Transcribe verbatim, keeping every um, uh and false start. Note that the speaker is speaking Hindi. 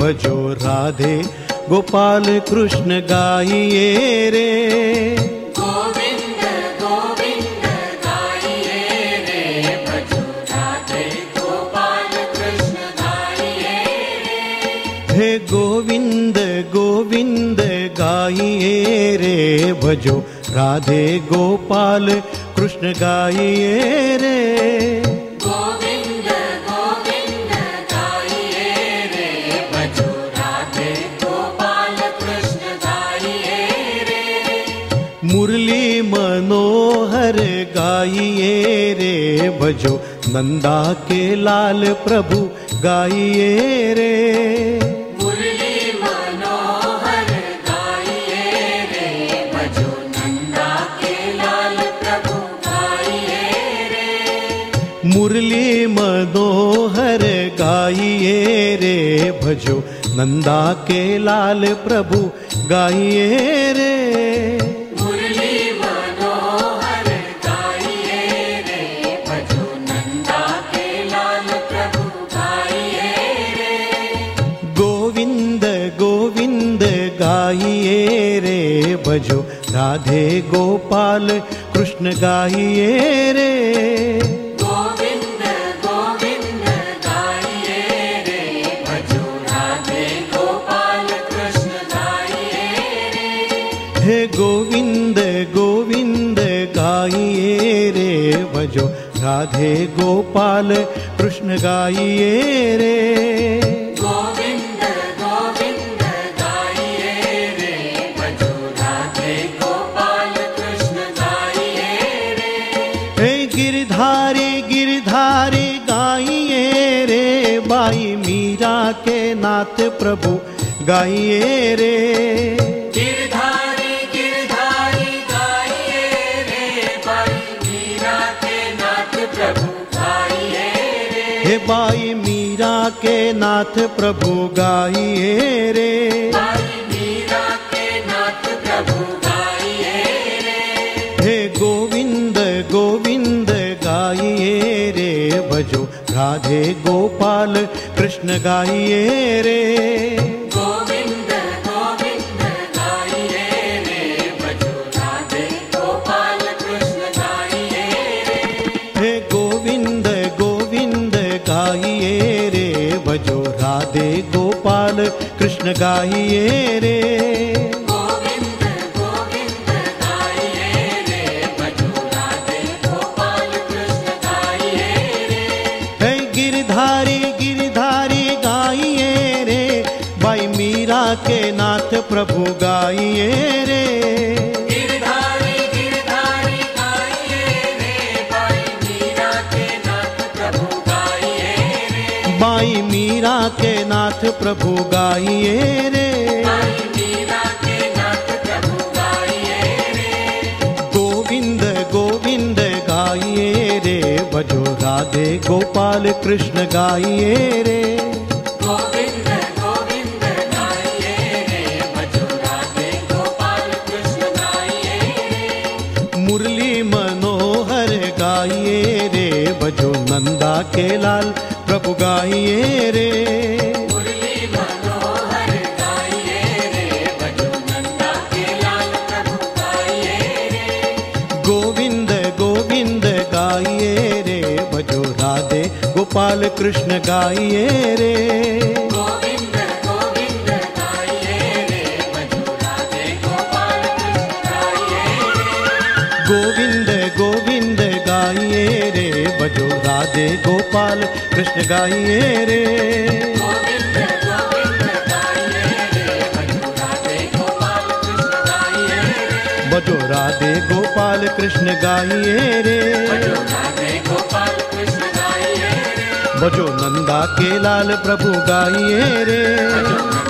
भजो राधे गोपाल कृष्ण गाइए रे। गोविंद गोविंद गाइए रे, भजो राधे गोपाल कृष्ण गाइए रे। हे गोविंद गोविंद गाइए रे, भजो राधे गोपाल कृष्ण गाइए रे। गोविंद गोविंद गाइए रे, भजो राधे गोपाल कृष्ण गाइए रे। मुरली मनोहर गाइए रे, भजो नंदा के लाल प्रभु गाइए रे। मुरली मनोहर गाइए रे, भजो नंदा के लाल प्रभु गाइए रे। मुरली मनोहर गाइए रे, भजो नंदा के लाल प्रभु गाइए रे। मुरली मनोहर गाइए रे, भजो नंदा के लाल प्रभु गाइए रे। गोविंद गोविंद गाइए रे, भजो राधे गोपाल कृष्ण गाइए रे। गोविंद गोविंद गाइए रे, भजो राधे गोपाल कृष्ण गाइए रे। हे गोविंद गोविंद गाइए रे, भजो राधे गोपाल कृष्ण गाइए रे। गोविंद गोविंद गाइए रे, भजो राधे गोपाल कृष्ण गाइए रे। हे गिरधारी गिरधारी गाइए रे, बाई मीरा के नाथ प्रभु गाइए रे। गिरधारी गिरधारी गाइए रे, बाई मीरा के नाथ प्रभु गाइए रे। हे बाई मीरा के नाथ प्रभु गाइए रे। बाई मीरा के नाथ प्रभु गाइए रे। हे गोविंद गोविंद गाइए रे, भजो राधे गोपाल कृष्ण गाइए रे। गोविंद गोविंद गाइए रे, भजो राधे गोपाल कृष्ण गाइए रे। हे गोविंद गोविंद गाइए रे, भजो राधे गोपाल कृष्ण गाइए रे। गोविंद गोविंद गाइए रे, भजो राधे गोपाल कृष्ण गाइए रे। हे गिरधारी गिरधारी गाइए रे, बाई मीरा के नाथ प्रभु गाइए रे। गिरधारी गिरधारी गाइए रे, बाई मीरा के नाथ प्रभु गाइए रे। बाई मीरा के नाथ प्रभु गाइए रे। बाई मीरा के नाथ प्रभु गाइए रे। गोविंद गोविंद गाइए रे, भजो राधे गोपाल कृष्ण गाइए रे। गोविंद गोविंद गाइए रे, भजो राधे गोपाल कृष्ण गाइए रे। मुरली मनोहर गाइए रे, भजो नंदा के लाल प्रभु गाइए रे। मुरली मनोहर गाइए रे, भजो नंदा के लाल प्रभु गाइए रे। गोविंद गोविंद गाइए रे, भजो राधे गोपाल कृष्ण गाइए रे। गोविंद गोविंद गाइए रे, भजो राधे गोपाल कृष्ण गाइए रे। गोविंद गोविंद गाइए रे, भजो राधे गोपाल कृष्ण गाइए रे। गोविंद गोविंद गाइए रे, भजो राधे गोपाल कृष्ण गाइए रे। भजो राधे गोपाल कृष्ण गाइए रे। भजो राधे गोपाल कृष्ण गाइए रे। भजो नंदा के लाल प्रभु गाइए रे। भजो